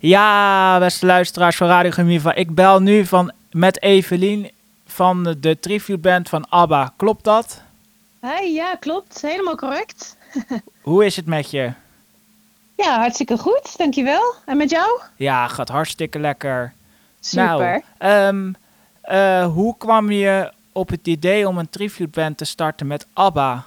Ja, beste luisteraars van Radio Gemiva. Ik bel nu met Evelien van de tributeband van ABBA. Klopt dat? Hey, ja, klopt. Helemaal correct. Hoe is het met je? Ja, hartstikke goed. Dankjewel. En met jou? Ja, gaat hartstikke lekker. Super. Nou, hoe kwam je op het idee om een tributeband te starten met ABBA?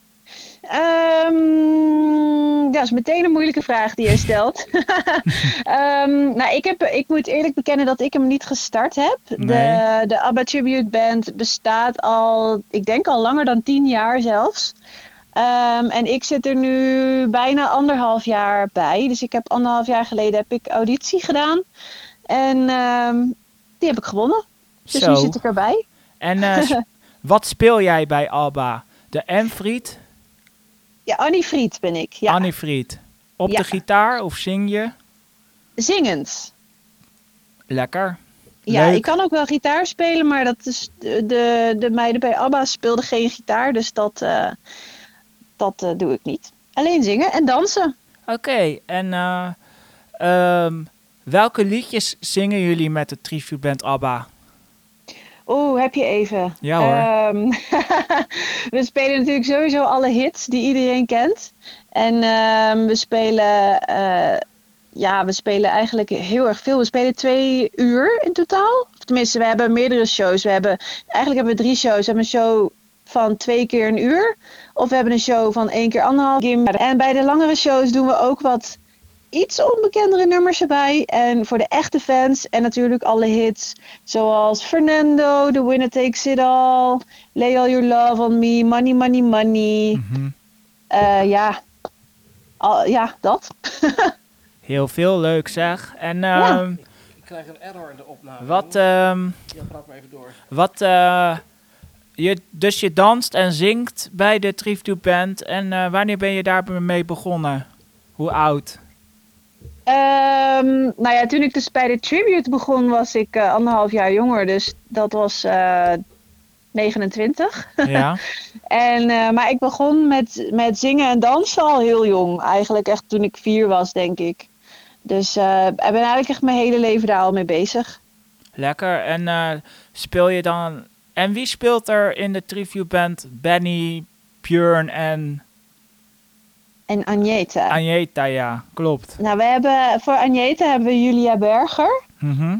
Dat is meteen een moeilijke vraag die je stelt. Nou, ik moet eerlijk bekennen dat ik hem niet gestart heb. Nee. De ABBA Tribute Band bestaat al, ik denk al langer dan 10 jaar zelfs. En ik zit er nu bijna 1,5 jaar bij. Dus ik heb 1,5 jaar geleden heb ik auditie gedaan. En die heb ik gewonnen. Dus Zo. nu zit ik erbij. En wat speel jij bij ABBA? De Emfried? Ja, Annie Fried ben ik. Ja. Annie Fried. Op Ja. de gitaar of zing je? Zingend. Lekker. Ja, Leuk. ik kan ook wel gitaar spelen, maar dat is de meiden bij ABBA speelden geen gitaar. Dus dat doe ik niet. Alleen zingen en dansen. Oké, en welke liedjes zingen jullie met de tributeband ABBA? Oeh, heb je even. Ja hoor. We spelen natuurlijk sowieso alle hits die iedereen kent. En we spelen eigenlijk heel erg veel. We spelen 2 uur in totaal. Of tenminste, we hebben meerdere shows. Eigenlijk hebben we 3 shows. We hebben een show van 2 keer 1 uur. Of we hebben een show van 1 keer 1,5 uur. En bij de langere shows doen we ook wat iets onbekendere nummers erbij. En voor de echte fans en natuurlijk alle hits. Zoals Fernando, The Winner Takes It All, Lay All Your Love On Me, Money, Money, Money. Ja, dat. Heel veel, leuk zeg. En Ja. Ik krijg een error in de opname. ja, praat maar even door. dus je danst en zingt bij de tributeband. En wanneer ben je daarmee begonnen? Hoe oud? Nou ja, toen ik dus bij de tribute begon was ik 1,5 jaar jonger. Dus dat was 29. Ja. Maar ik begon met zingen en dansen al heel jong. Eigenlijk echt toen ik 4 was, denk ik. Dus ik ben eigenlijk echt mijn hele leven daar al mee bezig. Lekker. En speel je dan... En wie speelt er in de tributeband? Benny, Björn en... En Agneta. Agneta, ja. Klopt. Nou, voor Agneta hebben we Julia Berger. Mhm.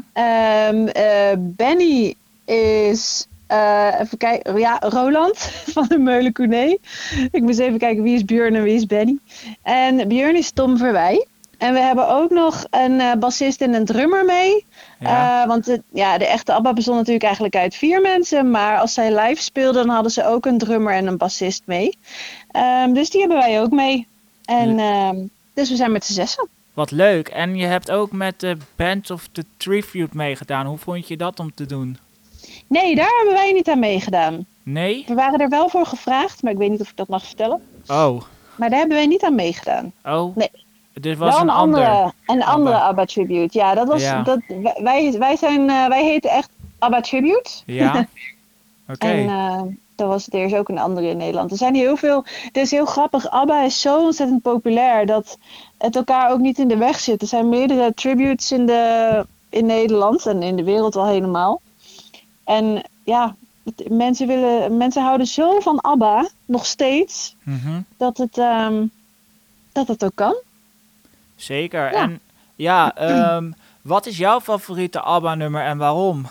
Benny is... even kijken. Ja, Roland van de Meulen-Cournee. Ik moest even kijken wie is Björn en wie is Benny. En Björn is Tom Verwij. En we hebben ook nog een bassist en een drummer mee. Ja. Want de echte ABBA bestond natuurlijk eigenlijk uit 4 mensen. Maar als zij live speelden, dan hadden ze ook een drummer en een bassist mee. Dus die hebben wij ook mee. En dus we zijn met z'n 6. Wat leuk. En je hebt ook met de Band of the Tribute meegedaan. Hoe vond je dat om te doen? Nee, daar hebben wij niet aan meegedaan. Nee? We waren er wel voor gevraagd, maar ik weet niet of ik dat mag vertellen. Oh. Maar daar hebben wij niet aan meegedaan. Oh. Nee. Dit was wel een ander. Een andere ABBA Tribute. Ja, dat was... Ja. Wij heten echt ABBA Tribute. Ja. Oké. En er is ook een andere in Nederland. Er zijn heel veel... Het is heel grappig. ABBA is zo ontzettend populair dat het elkaar ook niet in de weg zit. Er zijn meerdere tributes in Nederland en in de wereld al helemaal. En ja, mensen houden zo van ABBA, nog steeds, Mhm. dat het ook kan. Zeker. Ja. En ja, wat is jouw favoriete ABBA-nummer en waarom?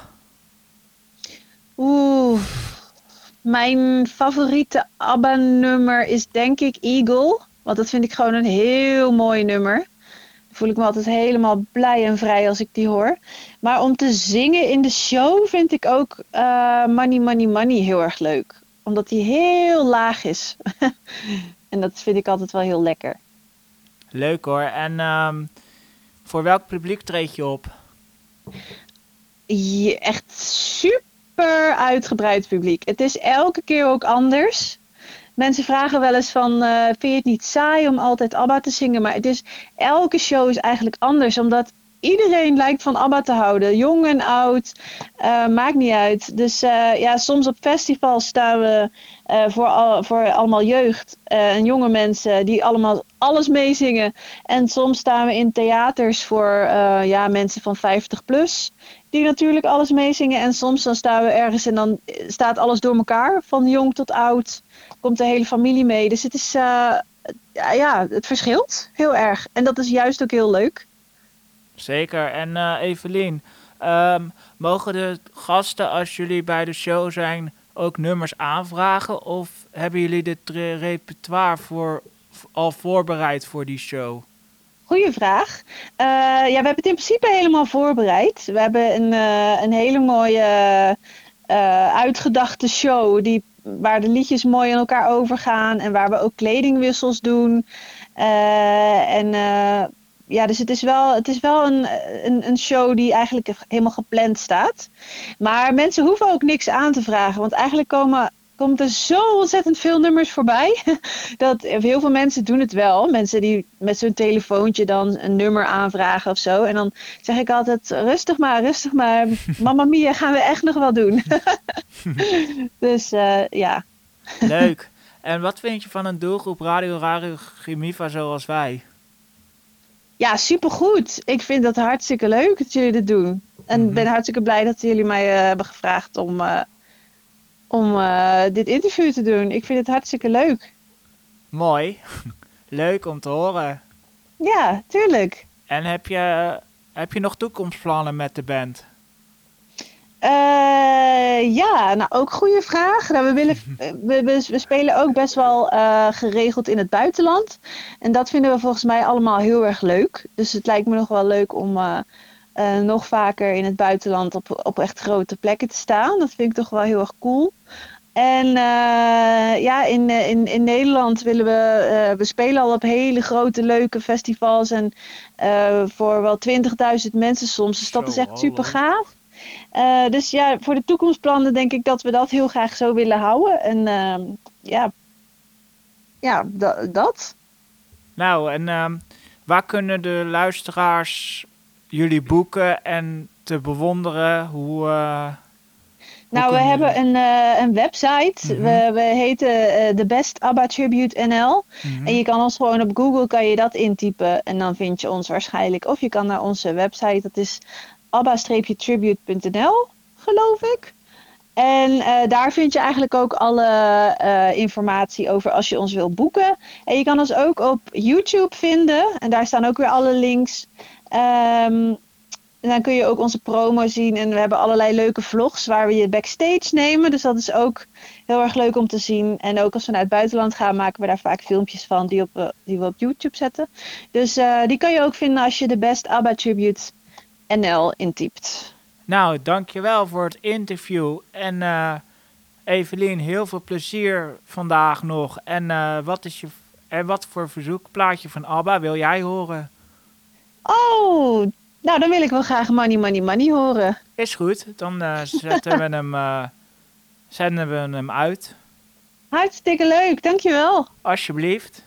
Oeh, mijn favoriete ABBA-nummer is denk ik Eagle. Want dat vind ik gewoon een heel mooi nummer. Dan voel ik me altijd helemaal blij en vrij als ik die hoor. Maar om te zingen in de show vind ik ook Money, Money, Money heel erg leuk. Omdat die heel laag is. En dat vind ik altijd wel heel lekker. Leuk hoor. En voor welk publiek treed je op? Echt super uitgebreid publiek. Het is elke keer ook anders. Mensen vragen wel eens van, vind je het niet saai om altijd ABBA te zingen? Maar elke show is eigenlijk anders, omdat iedereen lijkt van ABBA te houden. Jong en oud, maakt niet uit. Dus soms op festivals staan we voor allemaal jeugd en jonge mensen die allemaal alles meezingen. En soms staan we in theaters voor mensen van 50 plus. Die natuurlijk alles meezingen. En soms dan staan we ergens en dan staat alles door elkaar. Van jong tot oud. Komt de hele familie mee. Dus het is, het verschilt heel erg. En dat is juist ook heel leuk. Zeker. En Evelien, mogen de gasten als jullie bij de show zijn ook nummers aanvragen? Of hebben jullie dit repertoire al voorbereid voor die show? Goeie vraag. We hebben het in principe helemaal voorbereid. We hebben een hele mooie uitgedachte show waar de liedjes mooi aan elkaar overgaan en waar we ook kledingwissels doen. Dus het is wel een show die eigenlijk helemaal gepland staat. Maar mensen hoeven ook niks aan te vragen, want eigenlijk komt er zo ontzettend veel nummers voorbij. Dat heel veel mensen doen het wel. Mensen die met zo'n telefoontje dan een nummer aanvragen of zo. En dan zeg ik altijd, rustig maar. Mamma mia, gaan we echt nog wel doen. Dus ja. Leuk. En wat vind je van een doelgroep Radio Gemiva zoals wij? Ja, supergoed. Ik vind dat hartstikke leuk dat jullie dit doen. En ben hartstikke blij dat jullie mij hebben gevraagd om dit interview te doen. Ik vind het hartstikke leuk. Mooi. Leuk om te horen. Ja, tuurlijk. En heb je nog toekomstplannen met de band? Ook goede vraag. Nou, we spelen ook best wel geregeld in het buitenland. En dat vinden we volgens mij allemaal heel erg leuk. Dus het lijkt me nog wel leuk om nog vaker in het buitenland op echt grote plekken te staan. Dat vind ik toch wel heel erg cool. En in Nederland willen we spelen al op hele grote leuke festivals. En voor wel 20.000 mensen soms. Dus dat is echt super gaaf. Dus ja, voor de toekomstplannen denk ik dat we dat heel graag zo willen houden. En dat. Nou, en waar kunnen de luisteraars jullie boeken en te bewonderen? We hebben een website. We heten The Best ABBA Tribute NL. En je kan ons gewoon op Google kan je dat intypen. En dan vind je ons waarschijnlijk. Of je kan naar onze website. Dat is abba-tribute.nl, geloof ik. En daar vind je eigenlijk ook alle informatie over als je ons wil boeken. En je kan ons ook op YouTube vinden. En daar staan ook weer alle links. En dan kun je ook onze promo zien. En we hebben allerlei leuke vlogs waar we je backstage nemen. Dus dat is ook heel erg leuk om te zien. En ook als we naar het buitenland gaan, maken we daar vaak filmpjes van die we op YouTube zetten. Dus die kan je ook vinden als je de Best ABBA Tribute NL intypt. Nou, dankjewel voor het interview. En Evelien, heel veel plezier vandaag nog. En wat voor verzoekplaatje van ABBA wil jij horen? Oh, nou dan wil ik wel graag Money, Money, Money horen. Is goed, dan zenden we hem uit. Hartstikke leuk, dankjewel. Alsjeblieft.